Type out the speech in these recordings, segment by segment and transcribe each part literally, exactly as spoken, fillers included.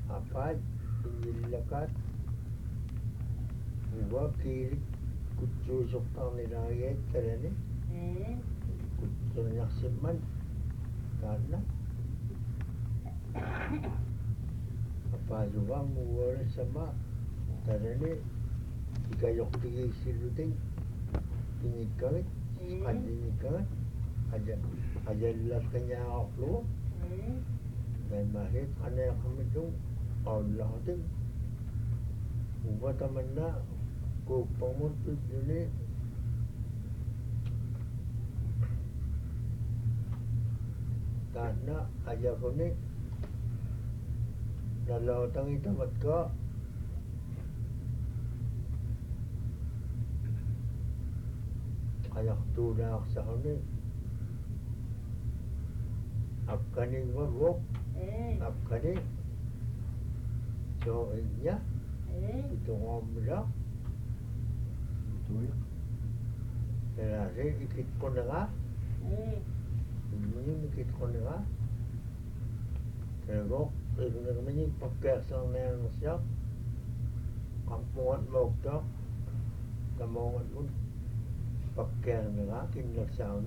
apa inilakat gua kiri kucu soktan nilai terene kucu nyaksiman karena apa juga mengurus sama terene jika yok tiga siluting ini kami aja ini kami aja aja jelas kenyang lu dan mahir aneh kami tu Allah tu buat temannya ku pemun tu ini karena aja kau ni kalau tangi tempat kau ayak tu dah sah ni apa ni gua apa ni so inya itu ngomong Betul. Terasa ikut kondengar ini ikut kondengar terus itu ini pakai sana siap kampung mau tak kampung pun pakai mereka kini sound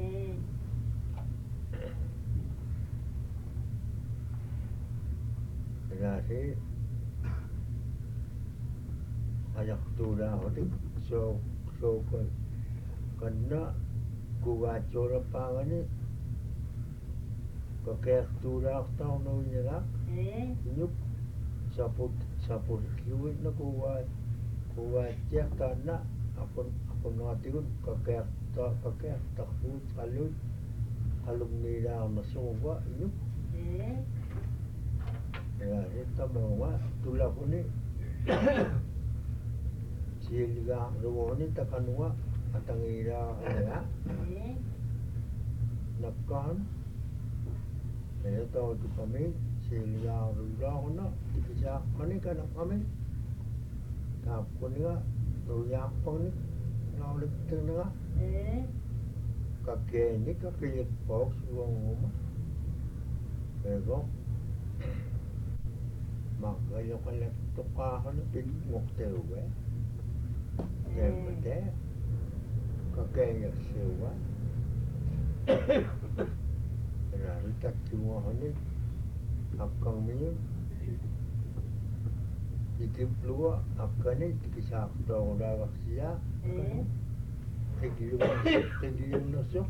terasa ayak tu dah hotik so so kan kena gua cora pangan ni pakai tu dah tahu ni lah nyup saput saput kiwin na gua gua cek tanah apa apa nanti pun pakai tak pakai tak pun kalau kalau ni dah masuk gua nyup ya kita bawa tulah pun ni silga ruwani takanwa atangira ya nakkan ya tahu tu kami silga ruwani dikisah mana kan kami tak punya ruyak pun ni nolak tengah kakek ni kakek box uang rumah berok maka yang kalau tukar ni pilih ngokter we yang betul kakek yang sewa lalu tak cuma ni apa ni ikut luar apa ni kisah tahu dah waksia Tegilu tegilu nasuk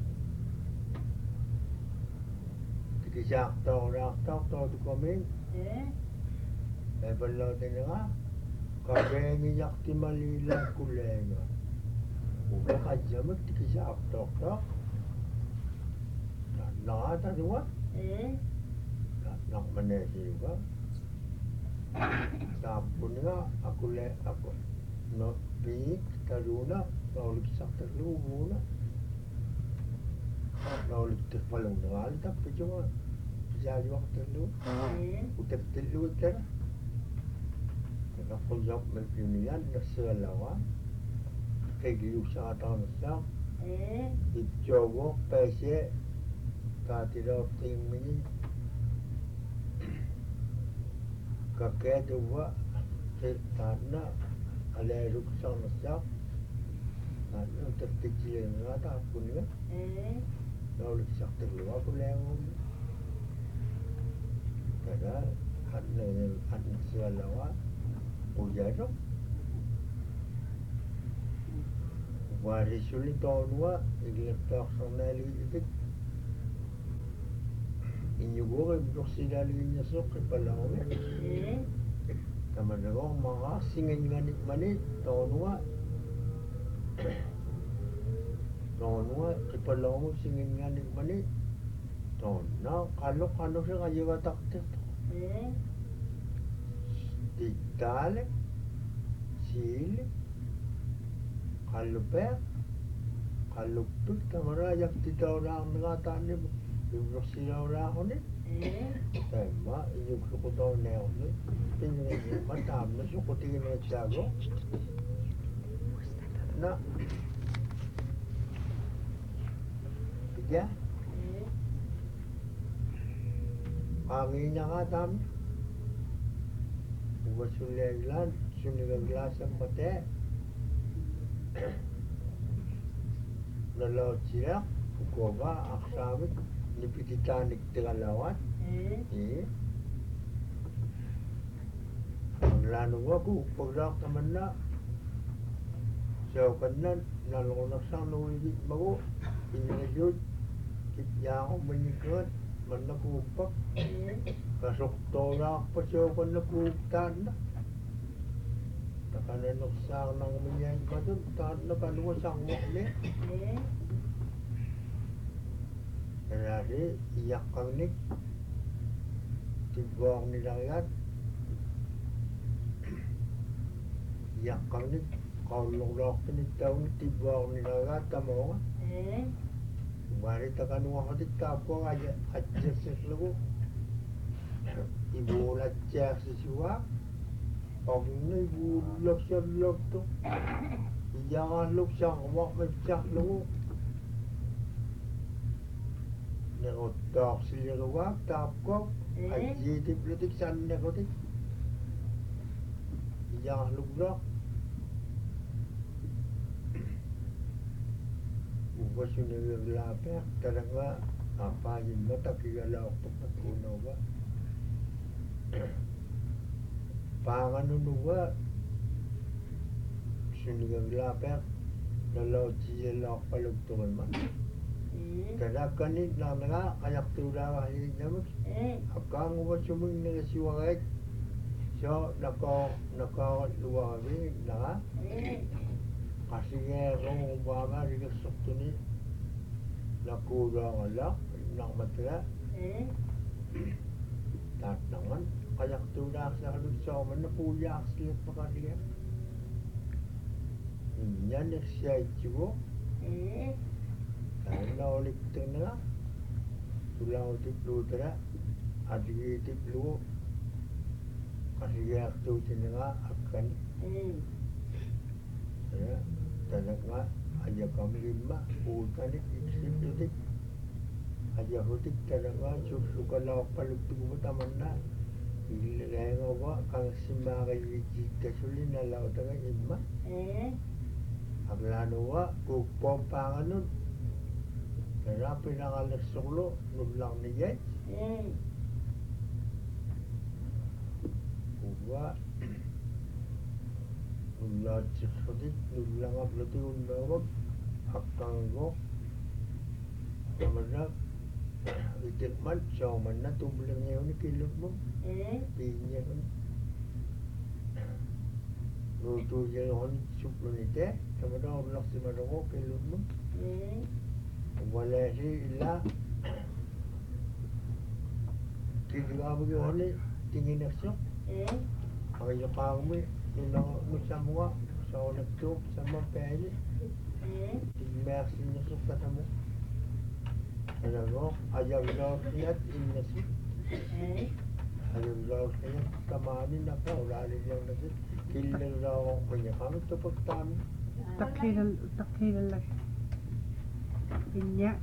kisah tahu dah tahu tahu tu komen eh kalau tengah kakek ni yak timalila kulenga udah kaja mesti kisah tahu tahu nah tak dua nak mana sih juga Sapunnya aku le aku no pi taruna kalau kisah terlalu kalau kita malu ngal tapi cuma jadi waktu terlalu udah terlalu kan kalau jawab mengkinian nasalawa kayak gitu sangat ansa dicoba pese tidak tim ini kakek dua karena ada ruksan siap karena terkecil nggak pun ya kalau bisa terluar pun yang karena ada ada selawa ujar tu waris sulit tahun dua ini personal itu ini gua berusia dari nyesok kepala orang. Kamu dengar orang singin dengan mana tahun dua, tahun dua kepala orang singin dengan mana tahun. Nah kalau kalau saya aja batak tu, ditale, sil, kalau ber, kalau tu kamera yang tidak orang mengatakan ni. Berusia orang ni, sama ini suku tahun ni, ini macam ni suku tinggi jago, na, tiga, angin yang ada, Uwasulelan sunigaglasan pate nalautsia ukoba aksamit nipititanik tigalawan eh lanuwa ku pagdak naman na so kanan nalungasang nuwigit mago inilajud kitya ko manikot man nakupak kasuktola pa siya ko nakuptan na nakananuksak ng minyan pa doon nakaluwasang mukli nangyari iyak kang nik tibawang nilayat iyak kang nik kaulok-lok tinitawang tibawang nilayat tamo nga Mari takan wakati kapo aja aja sesuatu ibu lacak sesuatu pagni ibu lok lok tu jangan lok sang wak macak lu negotok sila wak tapkop aja di politik sana kotik jangan lok lok Ubos yung nagaglaper, talaga kapayin mo, takigalaok to patunaw ba? Panganunuwa, sunigaglaper, nalaw siya laok palugtungan man. Kada kanit lang nga, kayak tula ka hilig naman. Akang ubos yung mga nagasiwagay, so nako, nako luwa kami, nga. Kasi nga kung umaga rigasok to ni nakulang alak nakmatira tat naman kayak tulak sa kalugsaman na puyak sila pa kaniya yan siya ito dahil na ulit ito na tulang utiplo tira at itiplo kasi nga ito nga akan ya talaga aja kami lima utanit iksip aja hutik talaga susuka laok palugtug mo taman na ililay nga ba kang simakay wikik kasuli na laok taga ima aglano wa kukpong panganon kaya pinakalasuklo nulang niyay uwa Nulat sesuatu, nulang apa tu nulang akang go, mana itik man, so mana tu bulan yang ni kilut mo, pinya kan, lutu je on suplu ni teh, mana orang si mana go kilut mo, wala si illa, kiri apa ke on ni tinggi nafsu, kalau kau ni Nung musamwa sa nagtup sa mga pwede. Tigmersin niya sa katamo. Alam mo, ayaw daw siya inasip. Ayaw daw siya kamanin na pa. Wala niyang nasip. Kailan daw akong kanya kami ito pagtami. Takilan, takilan lang. Inya.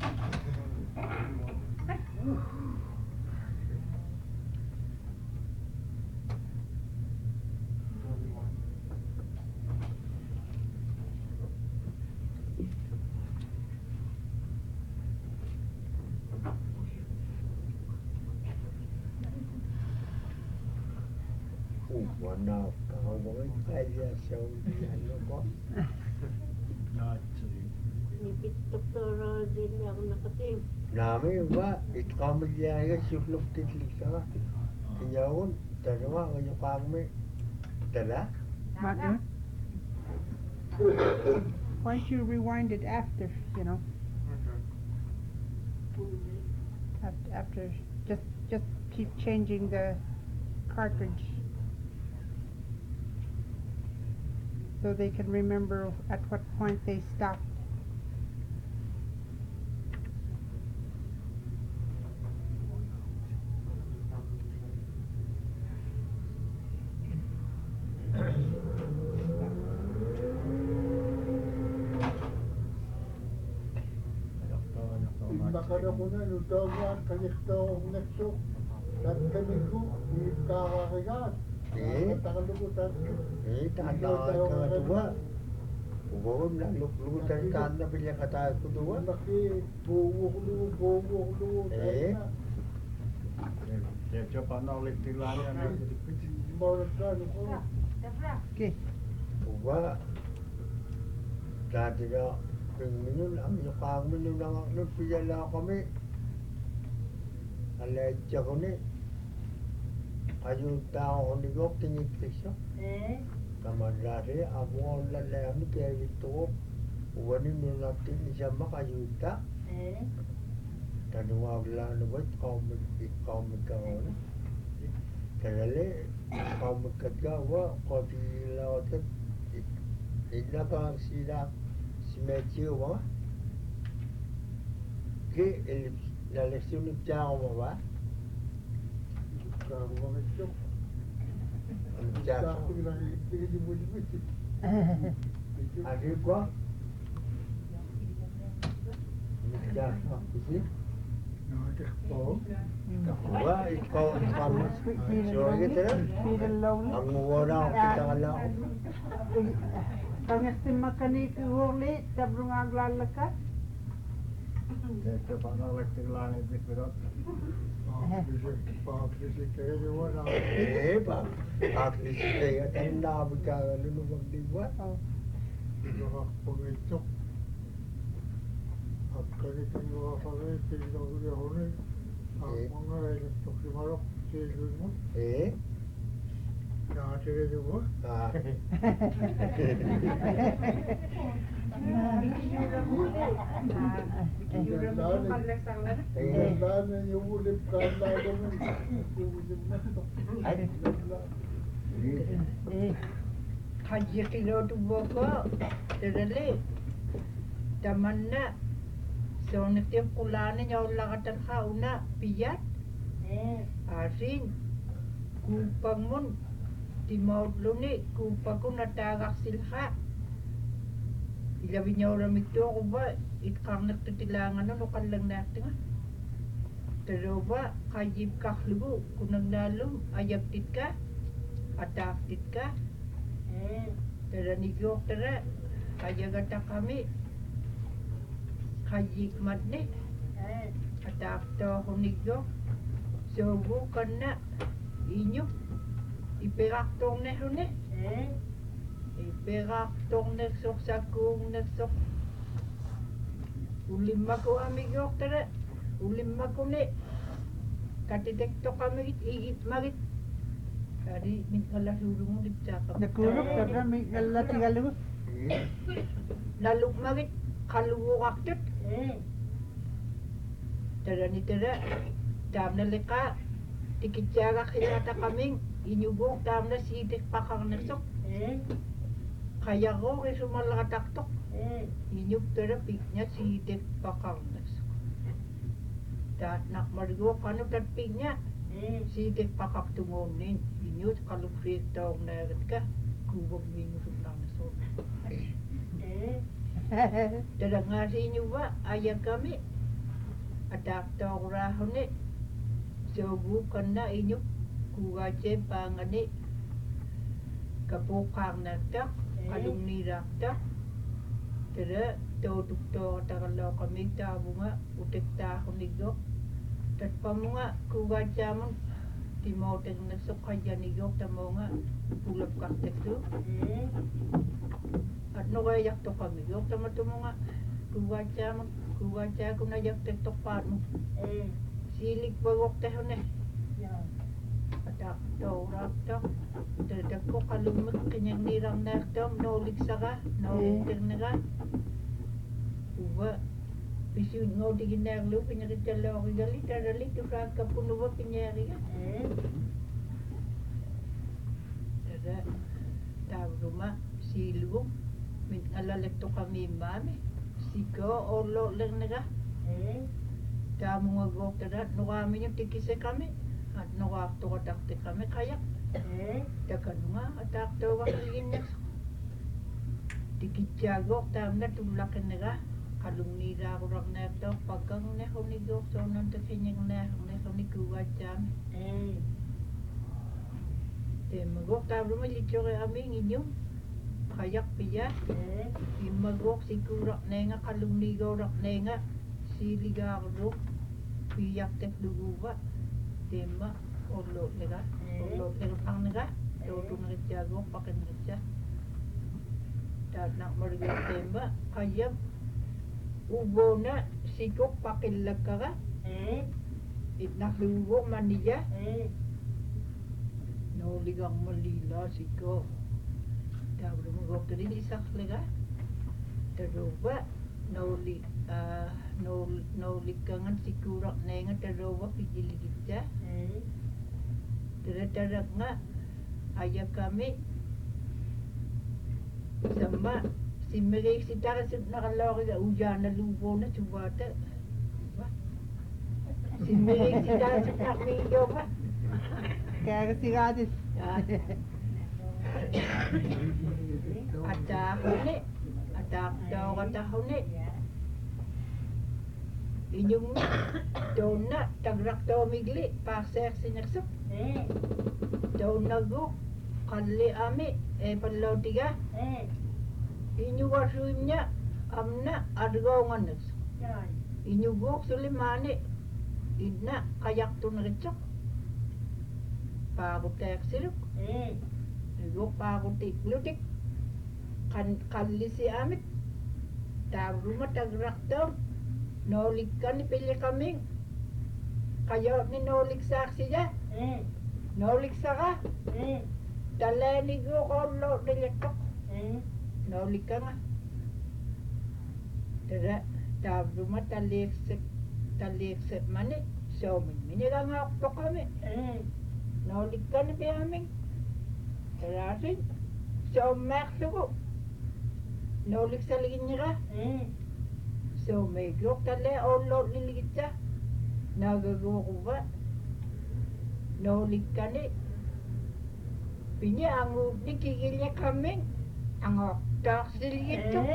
Mana kau boleh kaya seorang ko. Nipit doktor din ako nakatim. Nami ba ikaw magyaya suplok titlik ka. Kiyawon dalawa ngayon kami tala. Mother? Why don't you rewind it after, you know? After, after just just keep changing the cartridge. So they can remember at what point they stopped. Makana ko na lutaw yan, kaliktaw ang nagsok. At kami ko, ikakakagat. Eh, eh, tanda ka dua. Ugon na luklutan ka na pilya kata ko dua. Eh, Dia coba nolak tilanya na. Okay. uwa. Dati na ping minun ang yukang minun ang nung piyala kami. Aledya ko ni. Ayun tao ko ni Gok tinipis siya. Kamadari, amo ang lalayang ni Kevin to. Uwanin nyo natin siya makayuta. Tanuwag lang na ba, ikaw magkaroon. Kalali, ikaw magkagawa, kabilaw at inakang sila si Medyo ba? Ki, lalesunod siya ako ba ba? Ano siya? Ano ba? Isi? Uwa, ikaw ikaw sure kita na? Feeling lonely. Ang wala ang kita ka lang. Kang este makanik huli, tabrung aglalaka. Dia coba nolak tilanya di perut. Eh, ba? At least kaya tayo nabag ka ano magdiwa. Oh. Eh? Ah. Haji kilo tu boko, terali, tamanna, so netiap kulane nyaw lakatan kauna piyat, asin, kupang mun, di maut luni, kupang natagak silha, ilabi nyaw ramito ko ba, itkang nagtitilangan no kalang natin nga. Pero ba, kajib kaklubu, kunang nalum, ayab tit ka, atak tit ka, tara nigok tara, ayagata kami, kajik matne, atak to hunigok, sobu kana, inyo, iperak tong ne hune, iperak tong neksok sakung neksok, ulim ako amigok tara, ulim ako ne, katitek to kami igit magit, kari min kala sulung dipcakap. Nakulog, tabra may nalatigalog. Laluk magit kaluwo kaktut. Tara ni tara, tam na leka, tikityaga kilata kaming, inyugok tam na sidik pakang nasok. Kaya ko kay sumalakataktok, inyug tara piknya sidik pakang nasok. Dat nak marigok ano dat piknya, sidik pakak tungonin, inyug kaluprit taong nagat ka, kubog minus utang nasok. Tara nga sa inyo ba, ayang kami, atak taong rahon eh, subukan na inyo, kuwache pangani, kapukang nagtak, kalumni raktak, tara, tutuk to takalaw kami, tabo nga, utik tahon nigok, tat pa mo nga, kuwache mo, timoteng nasukaya nigok, tamo nga, pulap kaktek to, at no kaya to kami, yok tama to mo nga, kuwache mo, kuwache ko na yak tektok pa mo, silik bagok tayo ne, atak to, raktak, tadak ko kalumot kanyang nirang naktam, nolik saka, nolik na ka, uwa, pisud ngo di ginaglo, pinakitalaw ko gali, tarali, turak ka puno ba pinyari ka, tada, tawag ruma, silong, min alalek to kami mami, siko olo lang naga, tamo nga gok tada, no kami yung tikise kami, at no kakto katakte kami kaya, takan nga, atak to wakalin na, tikitya gok, tam na tulakan naga, kalungnira ko rak na ito, pagkang neho ni gok, so nang takinyang neho, neho ni kuwa jam, Te magok tablo malichore aming inyong kayak piya. Imagok sikurak nenga kalumligaw rak nenga siligardo piyak tek duguba. Tema orlo lega orlo lega pang nega dodo ngeja go pakai ngeja. Dan nak merga tema kayak ubona sikok pakai lekara. It nak dugo mania. No ligang malila siko. Tablo magok tadi isak lega. Teroba no li uh, no no likangan sikurak nenga teroba pijili kita. Tere-tere nga ayah kami sama si Mary si Tara si nakalawag na ujan na lubo na subata. Si Mary si Tara si nakmiyo ba? Kaya kasi gadis. Atahon ni. Atak daw katahon ni. Inyong daw na tagrak daw migli. Pasek sinyaksap. Daw nago. Kalli ami. Eh palaw tiga. Inyong wasuim niya. Amna adgaw nganas. Inyong gok sulimani. Idna kayak to naritsok. Pagod tayak siruk. Igo pagod tiklutik. Kan kalli si amit. Tabruma tagrak daw. Nolik ka ni pilih kaming. Kayo ni nolik saksi ya. Nolik saka. Talani go kollo diletok. Nolik ka nga. Tada tabruma talik se talik se mani. So mini lang ako kami. Nolik ka ni kaming. Tarasin. So makto ko. Nolik sa ligin niya. So may gok tali olo liligit siya. Nagagawa ko ba? Nolik ka ni. Pinya ang ni kikilya kaming. Ang oktak siligit to.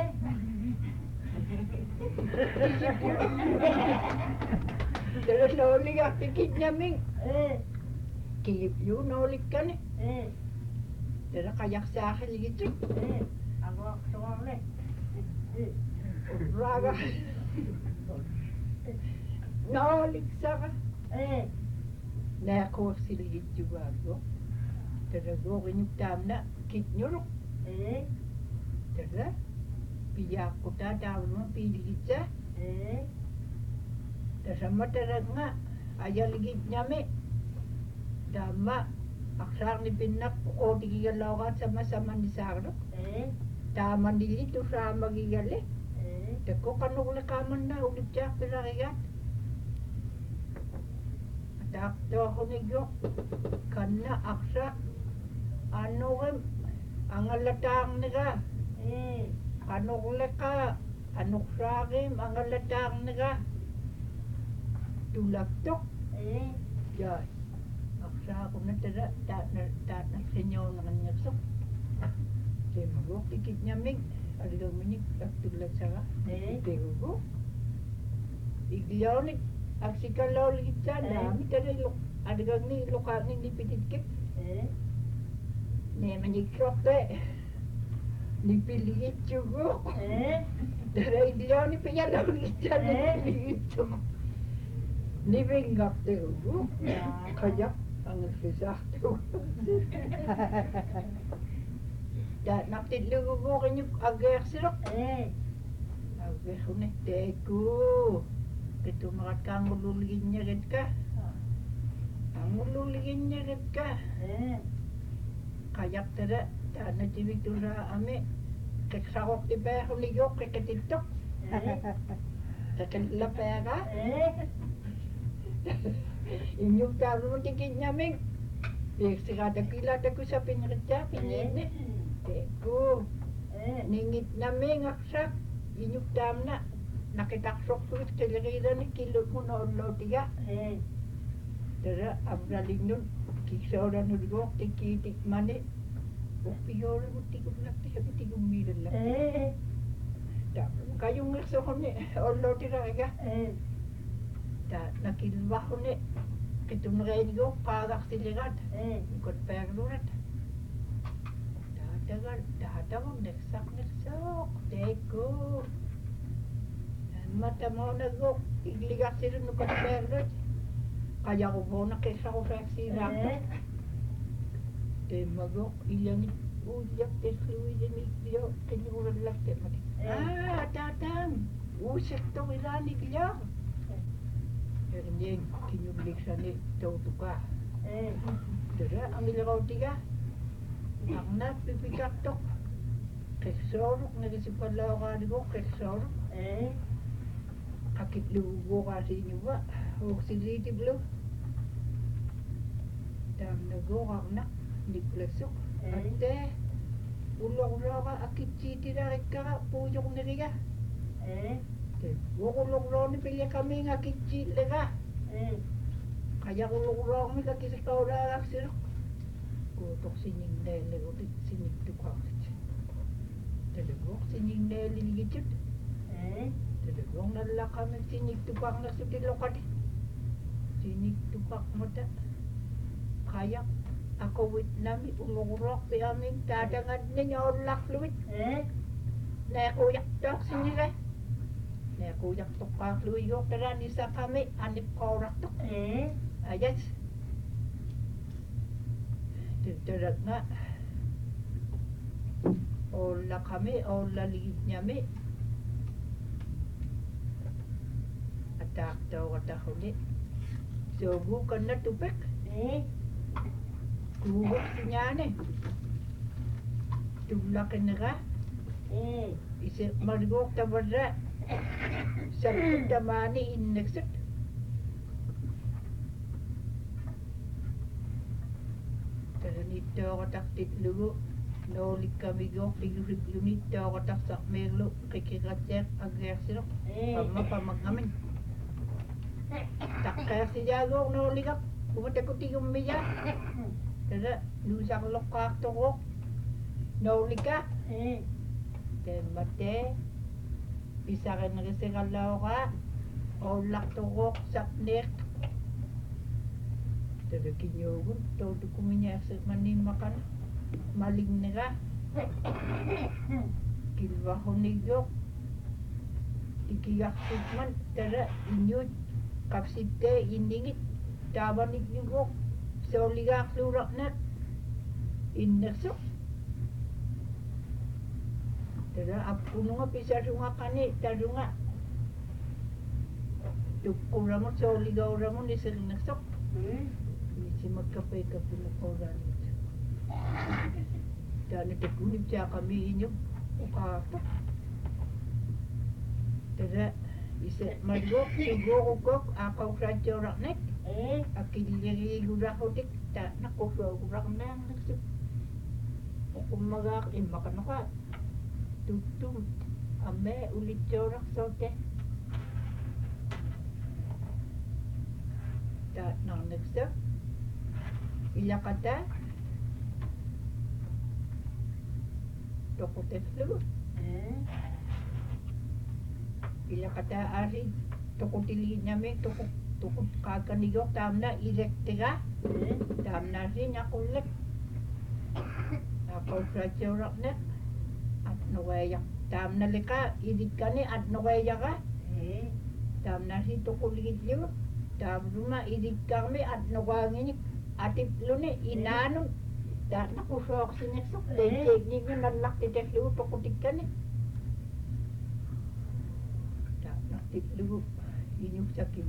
Pero nolik ang pikit naming. Kiyip yun nolik ka ni. Pero kayak sa akin ligit to. Ang oktak ulit. Raga. Nolik saka. Nakor siligit juga go. Terago kinyuk tamna kitnyuruk. Tera. Piyak kuta tamna piligit sa. Tasama teranga aya ligit nyame. Dama aksar ni pinak ko tigigalawan sama-sama ni sarno. Taman dili tu sama gigale. Teko kanong lakaman na ulit siya pinakayat. Atak to ako ni Gok. Kana aksa. Ano rin. Ang alatang niga. Kanong laka. Anok sa akin. Ang alatang niga. Tulaktok. Yan. Aksa ako na tada. Ta na senyo na kanyasok. Kaya mag-Gok tikit niya mig. Ada menik tak tulas sara. Tengok. Igliaw ni aksi kalau kita dami tada lok ada gang ni lokal ni dipitit kip. Ne menyikok te. Dipilih juga. Tada igliaw ni penyalaw kita ni itu. Ni bengak tengok. Kayak ang susah tu. Dan nak tidur go kenyuk agak sirok. Agak hune teku. Itu makat kang ululinya red ka. Ang ululinya red ka. Kayak tada dan tibik tu sa ame. Keksawok di pa huli yok ke TikTok. Kekelap pa ka. Inyuk taru tikin nyaming. Bik sigada kila taku sa pinrecha pinene. Teku. Ningit naming aksak. Inyuk tamna. Nakitaksok sulit kilirida ni kilot mo na ulo tiga. Tara, abraling nun. Kiksaura nulgok, tikitik mani. Upiyola mo tigong lakti. Sabi tigong milan lang. Kayong ngerso ko ni. Ulo tira ka. Nakilwa ko ni. Kitong nakain ko. Pagak silirat. Ikot perlurat. tagal dadawag nagsak nagsok teko mata mo nagok igligas sila no katberot kaya ko po nakisa ko sa sira te magok ilang uyak te fluid ni yo kinuran lang te mati ah tatang usik to ilani kya Ernyeng kinulik sa ni tautuka eh dara ang ilagaw tiga ang napipikak to kesorok nagisipalaw ka ni ko kesorok eh kakit lugo kasi nyo ba oxidative lo dam nago kak na niklasok ate ulok ka akit chiti na ka puyok na riga eh ulok ro ni pilya kami nga akit chiti ka eh kaya ulok ro kami kakisikaw na aksiro kutok sining nele ulit sining tukakit talagok sining nele ligit eh Talagang nalala kami sinig tupak na sa tilokat. Sinig tupak mo ta. Kaya ako wit nami umurok pi aming dadangad ninyo ulak luwit. Eh? Nakuyak tok sinila. Nakuyak tok ka luwit yok taran isa kami anip korak tok. Eh? Ayas. Titarak nga. Ola kami, ola ligid nyami. Tak tahu kata huni, so bukan na tupek, eh, kubuk sinyane, tulak nera, eh, isi margok tabadra, sabtu tamani inneksut, terenito kata titlu, nolik kami gok tigurip lunito kata sak merlu kikikacek agresir, pama pamagamin. Tak kaya si Jagong no ligap pumunta ko tingong meja kada lusak lokak toko no lika eh then mate bisa ka nagasingalaw ka o lak toko sak nek kada kinyogon todo kuminya sa manin makan maling nega kilwa honigok ikiyak man kada inyut kapsite indingit tabanik juga soliga klurak nak indeksok tada apununga pisar sunga kani tarunga tukura mo soliga ora mo ni serindeksok si magkape kape mo koran dan tekunip siya kami inyo ukato tada Bisa magok siguro kok ako sa jorak net eh akili gurak utik ta nakuso gurak nang nagsip ako magak in makan ka tutum ame ulit jorak sote ta nang nagsip ila kata tokote flu eh Bila kata ari toko tili nyame toko toko kakanigok tamna irektega tamna rin akulek ako frajorak na at nawayak tamna leka idikane at nawaya ka tamna rin toko ligidyo tamruma idikame at nawangin atip lune inanong da nakusok sineksok teknik nyo nalak titeklu toko tikane Itlu inyuk sakin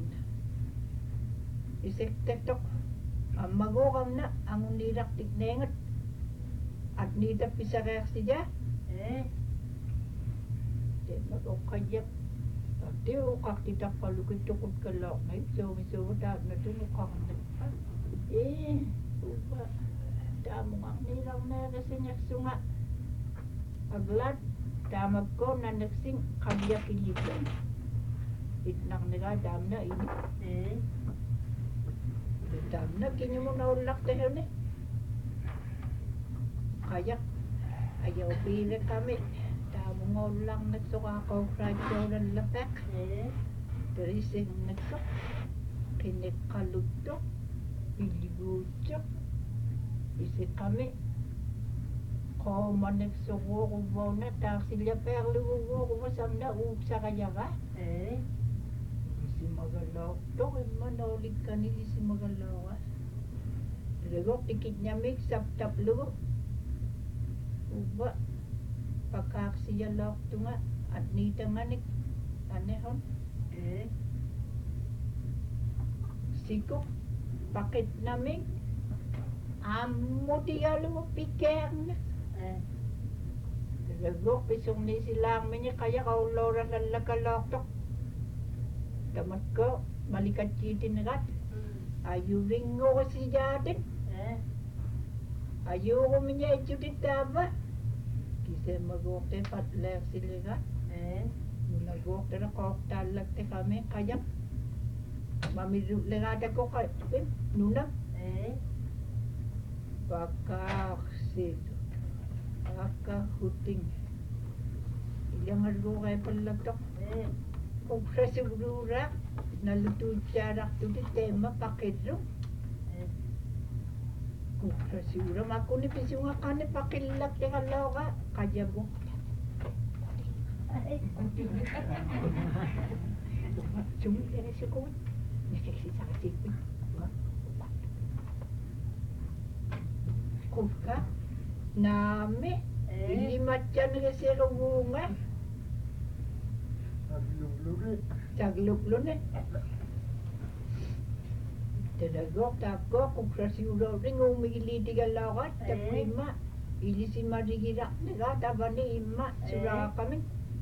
isek tektok ang magokam na ang unirak tiknengat at nita pisarek siya eh de magokajak ate ukak titak palukit tukot kalok na so miso ta na tunukak na eh upa damo ang nilaw na kasi nyak sunga aglat damag ko na nagsing kabya kilitan itnak nila dam na ini eh dam na kinyo mo naulak tayo ni kaya ayaw pili kami damo nga lang nagsuka ko fragyo ng lapek eh terising nagsuk kinikalutok piligutok isi kami Komanek suko ko bona taksilya perlu ko ko samna upsa kaya ba? Eh. Isi magalaw. To manolik ka ni isi magalaw. Lego tikit niya mix tap tap lugo. Uba pagkaksiya lok tunga at nita manik anehon. Eh. Sikok pakit naming amo tigalo mo pikern. Eh. Lego pisong ni silang menya kaya kau lora lalakalok tok. Damat ko malikat chitin rat. Ayu ringo ko si jatin. Eh. Ayu ko menya ichutit taba. Kise magok te patler siliga. Eh. Nagok te na kok talak te kami kaya. Mamiru legada ko kay nuna. Eh. Pakaksid. Pakahuting. Ilang argo kay palatok. Eh. Kung sa sigura, naluto siya to di tema pakidro. Eh. Kung sa sigura, makunipis yung akane pakilak di kalaw ka. Kaya mo. Ay, sumit na siya ko. Nagsisa ka sipin. Kung ka, nami, ilimat siya na kasi bunga. Nagluluri. Tagluplo na. Talaga, tako, kung sa siguro rin umili di kalawat, tapos ima, ili si marigirak na taba ni ima, sura kami.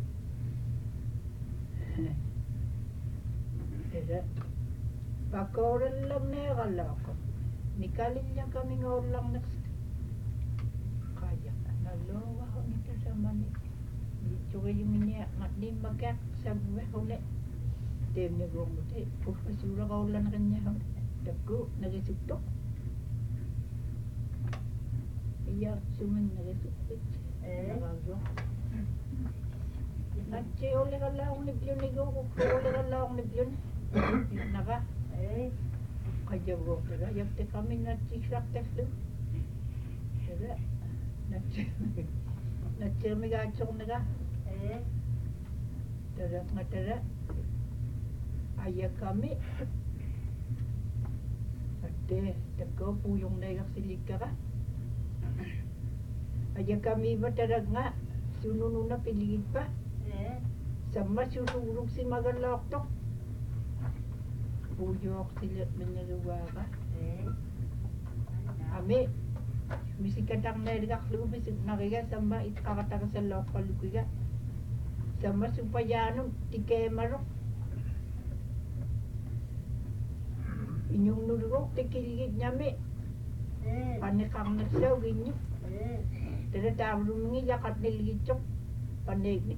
Tidak. Pakoran lang na kalako. Nikalin niya kami ng lang na kaya. Nalowa ko nito sa mani. Dito kayo minya nga di magkat sa buwe huli. Dem niya gong muti. Pupasura ka ulan kanya huli. Dago, nagisuktok. Iyak suman nagisuktok. Eh? Nakago. Nache uli ka lang ni Pion ni Go. Uli ka lang ni Pion. Naka. Eh. Kaya go. Tara, yakte kami na chisak teslo. Tara. Nache. Nache mi gachong naga. Eh. Tara nga tara. Aya kami. Ate, tako puyong nagak silig ka ka. Aya kami ba tara nga. Sununun na piligid pa. Eh. Sama susurug si magalok tok. Puyok silat menyeruwa ka. Eh. Ami, misikatang na ilikak lubis nakiga sama itkakataka sa lokal kuya. Sama supayanong tike marok. Inyong nurugok tikiligid nyami. Eh. Panikang nagsaw ginyo. Eh. Tada tawag mga yakat niligid chok. Paniknik.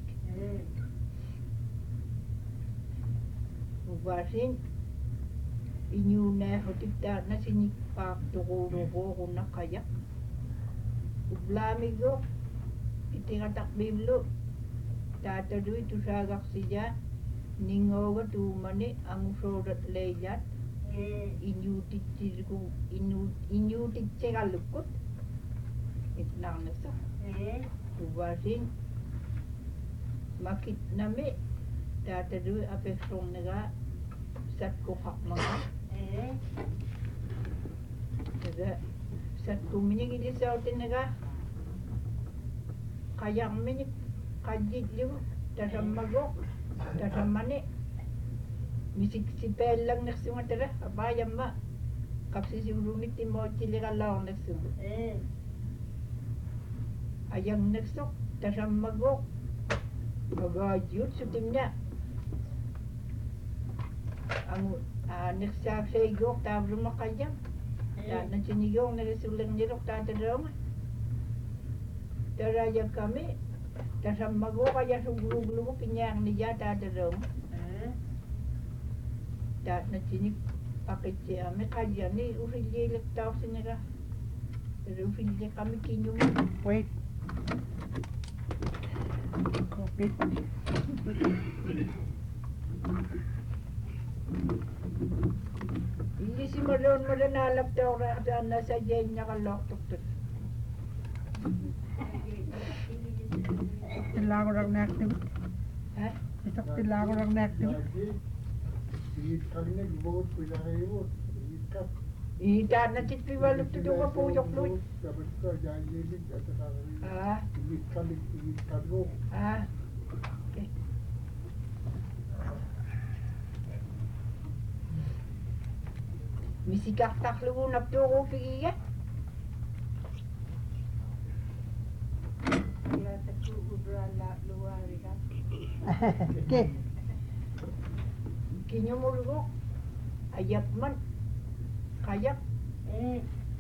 Ubasin inyo na hotikta na sinikpak tukuro ko kung nakayak. Ublami ko itikatak biblo tatado ito sagak siya ningawa tumani ang usorat leyat inyutit ko inyutit siya kalukot itnang nasa ubasin makit nami tatado apesong naga sat ko kak mga eh naga sat ko minig ili sa otin naga kayang minig kajit liw tasam magok tasam mani misik sipel lang naksunga tara abayam ma kapsi si urumit ti mo chili kalawang naksunga eh ayang naksok tasam magok magayut sa timnya. Ang uh, nagsasaygo, tabro makayang. Dan na sinigong nagasulang nirok tatadong. Tarayag kami. Tasam mago kaya suguluglo mo kinyang niya tatadong. Dan na sinig pakit siya. May kaya ni ufililik tao sinira. Pero ufililik kami kinyong. Wait. Copy. Hindi si Maron maranalap daw na sa jen niya kalok tuk tuk. Tilago orang naktim. Hah? Isok tilago orang naktim. Jadi, ikan ini dibawa pindah ibu, ikan. Ita na sit piwalok tu dunga puyok luy. Dapat ka janji ni kata kali. Ah, Ikan ikan go. ah. Okay. Misikak tak lugu nap tu ko pigi ya. Ya tak ubra la luar kan. Okay. Kinyo mo lugu. Ayat man. Kayak. Eh,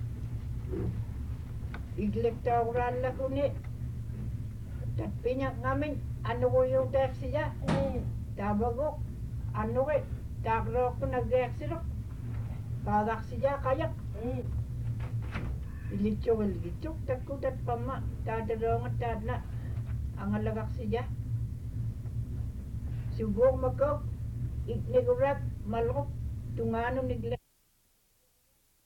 Iglek ta uran la kuni. Tat pinyak ngamin. Ano ko yung taxi ya? eh, Tabago. Ano ke? Takro ko nag-exiro. Padak siya kayak. eh, Ilitsyo ilitsyo. Takutat pa ma. Tadarongat tad na. Ang alagak siya. Siguro magkaw. Ignigurat. Malok. Tungano nigle.